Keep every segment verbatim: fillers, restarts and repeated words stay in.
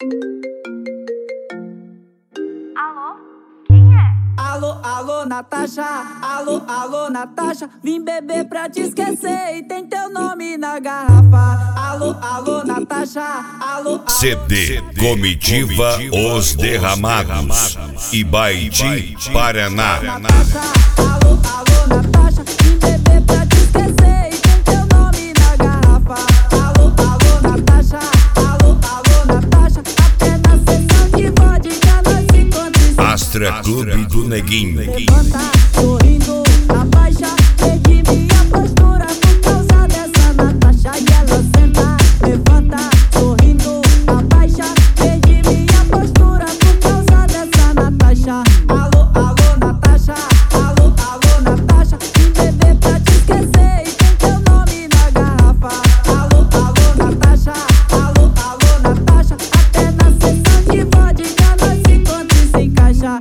Alô? Quem é? Alô, alô, Natasha, alô, alô, Natasha, vim beber pra te esquecer e tem teu nome na garrafa. Alô, alô, Natasha, alô, alô. C D Comitiva Os Derramados, Ibaiti, Paraná. Natasha, alô, alô, Natasha, vim beber pra te esquecer e tem teu nome na garrafa. Alô, alô, Natasha, alô, alô, Natasha, até na sessão de vodka nós se encontramos. Astra Clube do Neguinho. Levanta, sorrindo, abaixa, perdi minha postura por causa dessa Natasha e ela senta. Levanta, sorrindo, abaixa, perdi minha postura por causa dessa Natasha. Alô, alô, Natasha, alô, alô, Natasha, vim beber pra te esquecer e tem teu nome na garrafa. Alô, alô, Natasha, alô, alô, Natasha, até na sessão de vodka nós se encontra e se encaixa.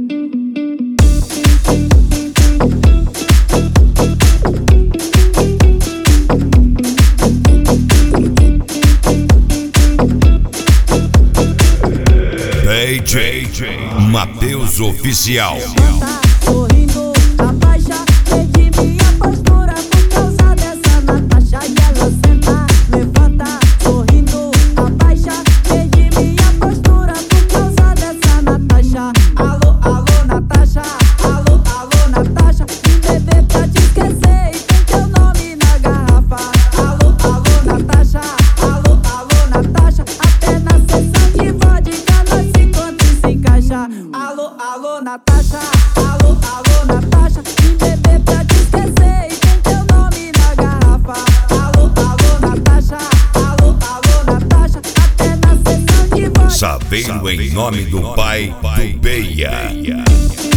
D J Matheus Oficial. Levanta, sorrindo, abaixa, perdi minha postura por causa dessa Natasha e ela senta. Levanta, sorrindo, abaixa, perdi minha postura por causa dessa Natasha. Alô, alô, Natasha, alô, alô, Natasha, vim beber pra te esquecer e tem teu nome na garrafa. Alô, alô, Natasha, alô, alô, Natasha, até na sessão de vodka nós se encontra e se encaixa. Alô, alô, Natasha, alô, alô, Natasha, vim beber pra te esquecer e tem teu nome na garrafa. Alô, alô, Natasha, alô, alô, Natasha, até na sessão de vodka. Sabendo em nome do pai do Beia.